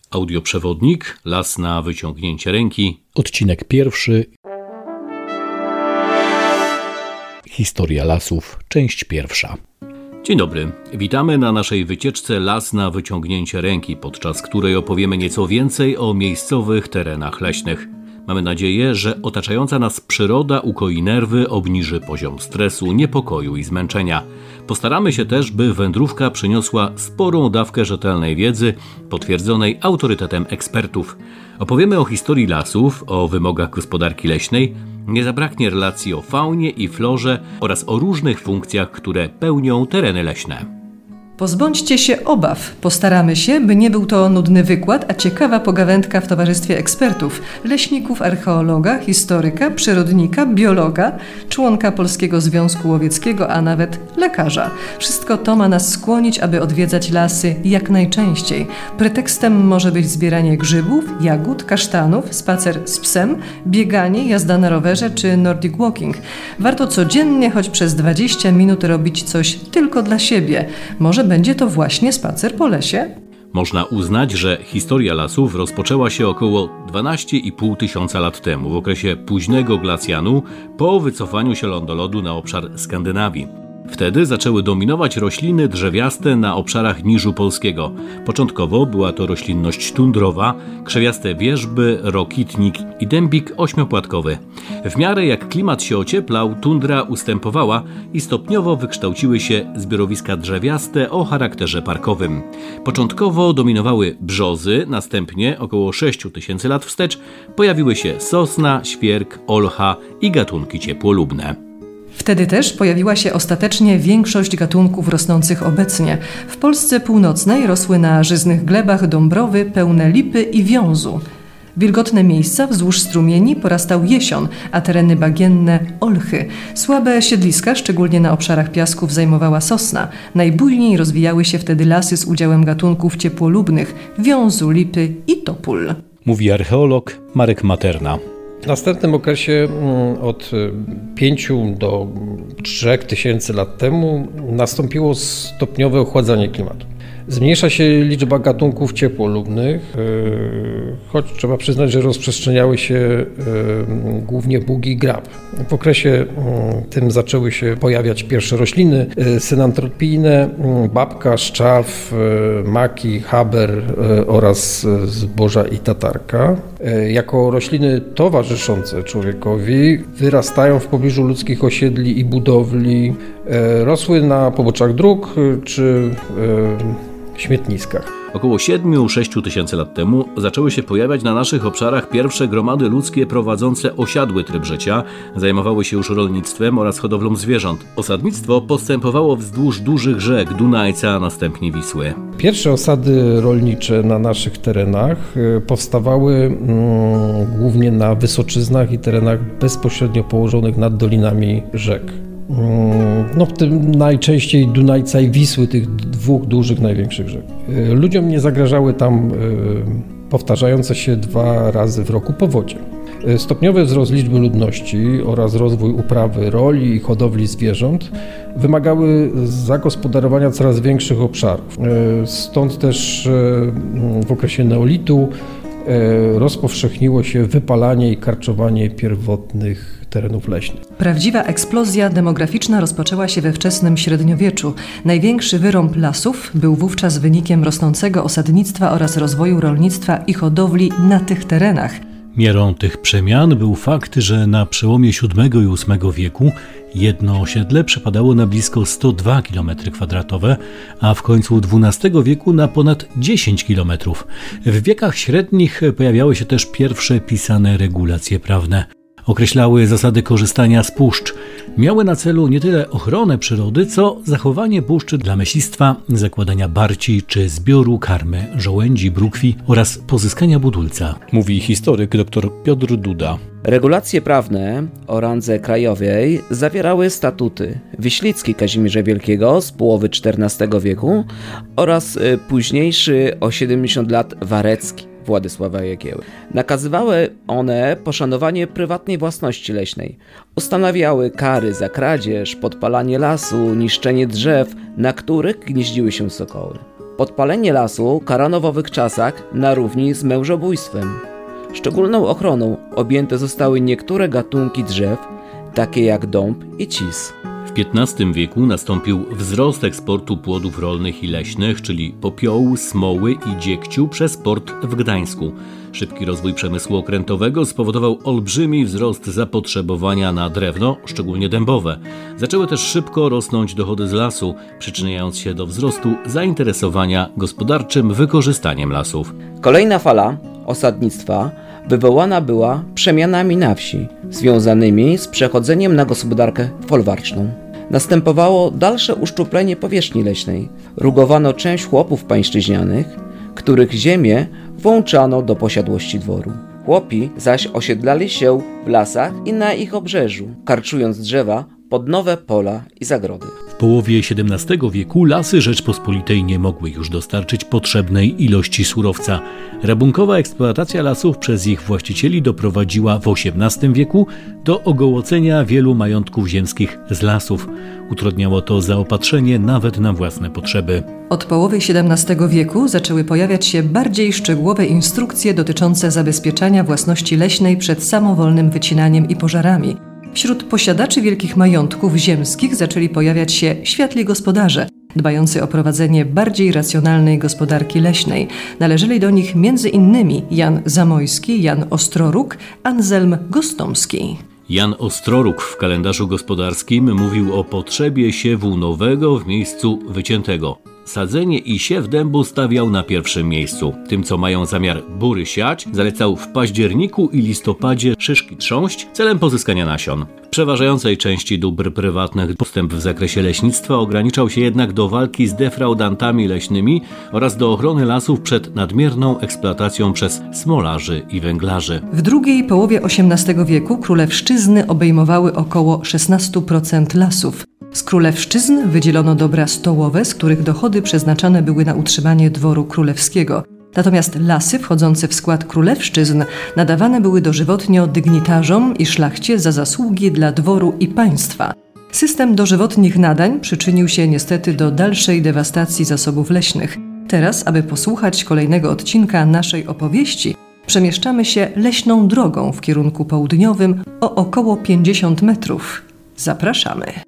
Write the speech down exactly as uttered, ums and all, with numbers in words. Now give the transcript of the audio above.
Audioprzewodnik, las na wyciągnięcie ręki. Odcinek pierwszy. Historia lasów, część pierwsza. Dzień dobry, witamy na naszej wycieczce Las na wyciągnięcie ręki, podczas której opowiemy nieco więcej o miejscowych terenach leśnych. Mamy nadzieję, że otaczająca nas przyroda ukoi nerwy, obniży poziom stresu, niepokoju i zmęczenia. Postaramy się też, by wędrówka przyniosła sporą dawkę rzetelnej wiedzy, potwierdzonej autorytetem ekspertów. Opowiemy o historii lasów, o wymogach gospodarki leśnej, nie zabraknie relacji o faunie i florze oraz o różnych funkcjach, które pełnią tereny leśne. Pozbądźcie się obaw. Postaramy się, by nie był to nudny wykład, a ciekawa pogawędka w towarzystwie ekspertów, leśników, archeologa, historyka, przyrodnika, biologa, członka Polskiego Związku Łowieckiego, a nawet lekarza. Wszystko to ma nas skłonić, aby odwiedzać lasy jak najczęściej. Pretekstem może być zbieranie grzybów, jagód, kasztanów, spacer z psem, bieganie, jazda na rowerze czy Nordic walking. Warto codziennie, choć przez dwadzieścia minut robić coś tylko dla siebie. Może będzie to właśnie spacer po lesie? Można uznać, że historia lasów rozpoczęła się około dwanaście i pół tysiąca lat temu, w okresie późnego glacjanu, po wycofaniu się lądolodu na obszar Skandynawii. Wtedy zaczęły dominować rośliny drzewiaste na obszarach Niżu Polskiego. Początkowo była to roślinność tundrowa, krzewiaste wierzby, rokitnik i dębik ośmiopłatkowy. W miarę jak klimat się ocieplał, tundra ustępowała i stopniowo wykształciły się zbiorowiska drzewiaste o charakterze parkowym. Początkowo dominowały brzozy, następnie około sześć tysięcy lat wstecz pojawiły się sosna, świerk, olcha i gatunki ciepłolubne. Wtedy też pojawiła się ostatecznie większość gatunków rosnących obecnie. W Polsce północnej rosły na żyznych glebach dąbrowy pełne lipy i wiązu. Wilgotne miejsca wzdłuż strumieni porastał jesion, a tereny bagienne – olchy. Słabe siedliska, szczególnie na obszarach piasków, zajmowała sosna. Najbujniej rozwijały się wtedy lasy z udziałem gatunków ciepłolubnych – wiązu, lipy i topól. Mówi archeolog Marek Materna. W następnym okresie od pięciu do trzech tysięcy lat temu nastąpiło stopniowe ochładzanie klimatu. Zmniejsza się liczba gatunków ciepłolubnych, choć trzeba przyznać, że rozprzestrzeniały się głównie bugi i grab. W okresie tym zaczęły się pojawiać pierwsze rośliny synantropijne, babka, szczaw, maki, haber oraz zboża i tatarka. Jako rośliny towarzyszące człowiekowi wyrastają w pobliżu ludzkich osiedli i budowli, rosły na poboczach dróg czy śmietniskach. Około siedem do sześciu tysięcy lat temu zaczęły się pojawiać na naszych obszarach pierwsze gromady ludzkie prowadzące osiadły tryb życia, zajmowały się już rolnictwem oraz hodowlą zwierząt. Osadnictwo postępowało wzdłuż dużych rzek Dunajca, a następnie Wisły. Pierwsze osady rolnicze na naszych terenach powstawały mm, głównie na wysoczyznach i terenach bezpośrednio położonych nad dolinami rzek. No w tym najczęściej Dunajca i Wisły, tych dwóch dużych, największych rzek. Ludziom nie zagrażały tam powtarzające się dwa razy w roku powodzie. Stopniowy wzrost liczby ludności oraz rozwój uprawy roli i hodowli zwierząt wymagały zagospodarowania coraz większych obszarów. Stąd też w okresie neolitu rozpowszechniło się wypalanie i karczowanie pierwotnych terenów leśnych. Prawdziwa eksplozja demograficzna rozpoczęła się we wczesnym średniowieczu. Największy wyrąb lasów był wówczas wynikiem rosnącego osadnictwa oraz rozwoju rolnictwa i hodowli na tych terenach. Miarą tych przemian był fakt, że na przełomie siódmego i ósmego wieku jedno osiedle przypadało na blisko sto dwa kilometry kwadratowe, a w końcu dwunastego wieku na ponad dziesięć kilometrów. W wiekach średnich pojawiały się też pierwsze pisane regulacje prawne. Określały zasady korzystania z puszcz. Miały na celu nie tyle ochronę przyrody, co zachowanie puszczy dla myślistwa, zakładania barci czy zbioru karmy żołędzi, brukwi oraz pozyskania budulca. Mówi historyk dr Piotr Duda. Regulacje prawne o randze krajowej zawierały statuty Wiślicki Kazimierza Wielkiego z połowy czternastego wieku oraz późniejszy o siedemdziesiąt lat Warecki Władysława Jagieły. Nakazywały one poszanowanie prywatnej własności leśnej. Ustanawiały kary za kradzież, podpalanie lasu, niszczenie drzew, na których gnieździły się sokoły. Podpalenie lasu karano w owych czasach na równi z mężobójstwem. Szczególną ochroną objęte zostały niektóre gatunki drzew, takie jak dąb i cis. W piętnastym wieku nastąpił wzrost eksportu płodów rolnych i leśnych, czyli popiołu, smoły i dziegciu przez port w Gdańsku. Szybki rozwój przemysłu okrętowego spowodował olbrzymi wzrost zapotrzebowania na drewno, szczególnie dębowe. Zaczęły też szybko rosnąć dochody z lasu, przyczyniając się do wzrostu zainteresowania gospodarczym wykorzystaniem lasów. Kolejna fala osadnictwa wywołana była przemianami na wsi, związanymi z przechodzeniem na gospodarkę folwarczną. Następowało dalsze uszczuplenie powierzchni leśnej. Rugowano część chłopów pańszczyźnianych, których ziemię włączano do posiadłości dworu. Chłopi zaś osiedlali się w lasach i na ich obrzeżu, karczując drzewa pod nowe pola i zagrody. W połowie siedemnastego wieku lasy Rzeczpospolitej nie mogły już dostarczyć potrzebnej ilości surowca. Rabunkowa eksploatacja lasów przez ich właścicieli doprowadziła w osiemnastym wieku do ogołocenia wielu majątków ziemskich z lasów. Utrudniało to zaopatrzenie nawet na własne potrzeby. Od połowy siedemnastego wieku zaczęły pojawiać się bardziej szczegółowe instrukcje dotyczące zabezpieczania własności leśnej przed samowolnym wycinaniem i pożarami. Wśród posiadaczy wielkich majątków ziemskich zaczęli pojawiać się światli gospodarze, dbający o prowadzenie bardziej racjonalnej gospodarki leśnej. Należeli do nich między innymi Jan Zamojski, Jan Ostroróg, Anselm Gostomski. Jan Ostroróg w kalendarzu gospodarskim mówił o potrzebie siewu nowego w miejscu wyciętego. Sadzenie i siew dębu stawiał na pierwszym miejscu. Tym, co mają zamiar bury siać, zalecał w październiku i listopadzie szyszki trząść celem pozyskania nasion. W przeważającej części dóbr prywatnych postęp w zakresie leśnictwa ograniczał się jednak do walki z defraudantami leśnymi oraz do ochrony lasów przed nadmierną eksploatacją przez smolarzy i węglarzy. W drugiej połowie osiemnastego wieku królewszczyzny obejmowały około szesnaście procent lasów. Z królewszczyzn wydzielono dobra stołowe, z których dochody przeznaczane były na utrzymanie dworu królewskiego. Natomiast lasy wchodzące w skład królewszczyzn nadawane były dożywotnio dygnitarzom i szlachcie za zasługi dla dworu i państwa. System dożywotnich nadań przyczynił się niestety do dalszej dewastacji zasobów leśnych. Teraz, aby posłuchać kolejnego odcinka naszej opowieści, przemieszczamy się leśną drogą w kierunku południowym o około pięćdziesiąt metrów. Zapraszamy.